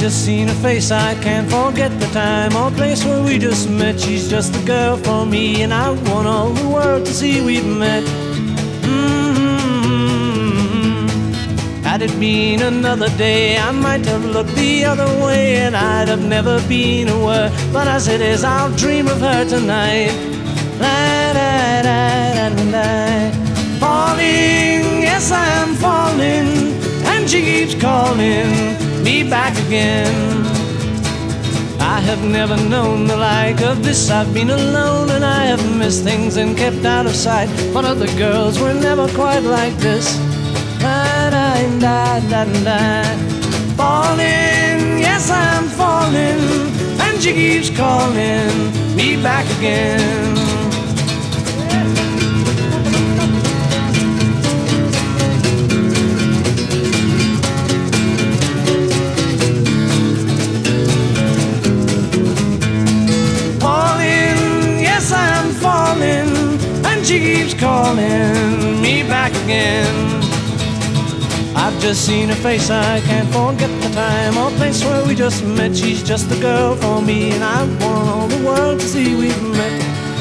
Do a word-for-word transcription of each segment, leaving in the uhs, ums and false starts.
just seen her face, I can't forget the time or place where we just met. She's just the girl for me, and I want all the world to see we've met. Mm-hmm. Had it been another day, I might have looked the other way, and I'd have never been aware. But as it is, I'll dream of her tonight. La, da, da, da, da, da. Falling, yes I am falling, and she keeps calling me back again. I have never known the like of this. I've been alone and I have missed things and kept out of sight, but other girls were never quite like this. Da, da, da, da, da. Falling, yes I'm falling, and she keeps calling me back again. She keeps calling me back again. I've just seen her face, I can't forget the time or place where we just met. She's just the girl for me, and I want all the world to see we've met.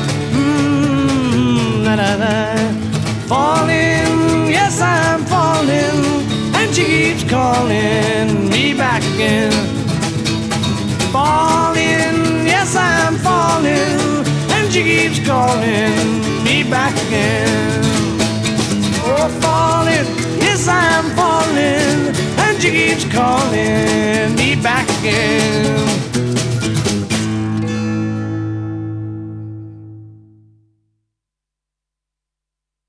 Mmm, la la la. Falling, yes I'm falling, and she keeps calling me back again. Falling, yes I'm falling, and she keeps calling me back again. Oh, falling, yes I'm falling, and she keeps calling me back again.